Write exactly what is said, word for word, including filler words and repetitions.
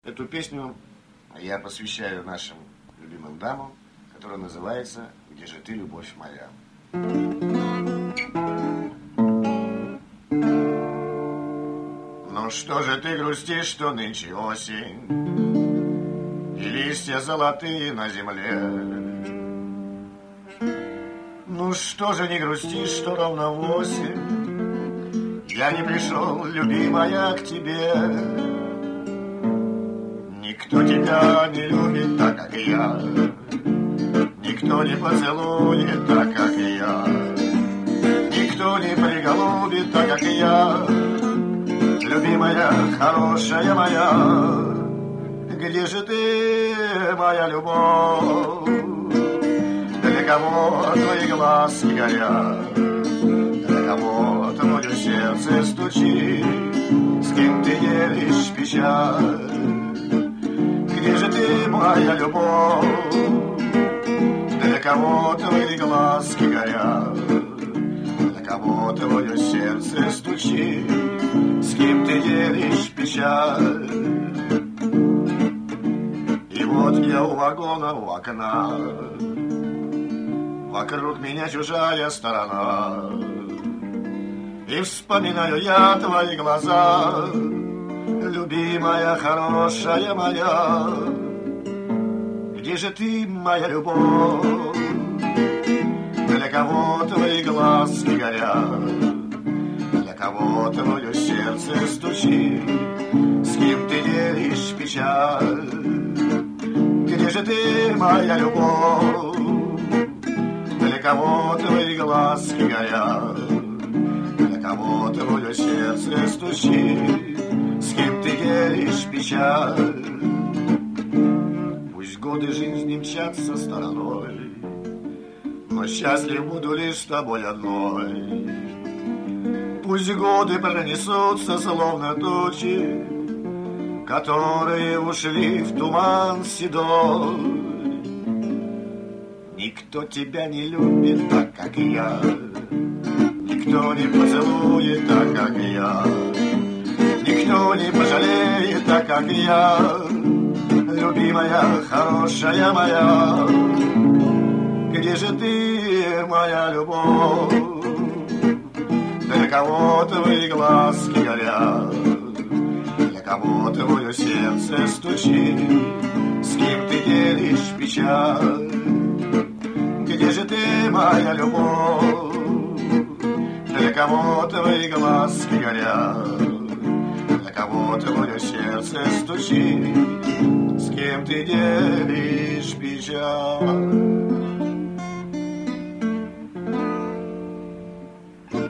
Эту песню я посвящаю нашим любимым дамам, которая называется «Где же ты, любовь моя?». Ну что же ты грустишь, что нынче осень, и листья золотые на земле? Ну что же не грустишь, что ровно восемь я не пришел, любимая, к тебе? Никто тебя не любит так, как я, никто не поцелует так, как я, никто не приголубит так, как я. Любимая, хорошая моя, где же ты, моя любовь? Для кого твои глазки горят? Для кого твое сердце стучит? С кем ты делишь печаль? Где же ты, моя любовь? Для кого твои глазки горят? Для кого твое сердце стучит? С кем ты делишь печаль? И вот я у вагона, у окна, вокруг меня чужая сторона, и вспоминаю я твои глаза, любимая, хорошая моя. Где же ты, моя любовь? Для кого твои глазки горят? Для кого твое сердце стучит? С кем ты делишь печаль? Где же ты, моя любовь? Для кого твои глазки горят? Для кого твое сердце стучит? С кем ты делишь печаль? Пусть годы жизни мчатся стороной, но счастлив буду лишь с тобой одной. Пусть годы пронесутся, словно тучи, которые ушли в туман седой. Никто тебя не любит так, как я, никто не поцелует так, как я, никто не пожалеет так, как я. Любимая, хорошая моя, где же ты, моя любовь? Для кого твои глазки горят? Для кого твое сердце стучит? С кем ты делишь печаль? Где же ты, моя любовь? Для кого твои глазки горят? Для кого твое сердце стучит? С кем ты делишь печаль?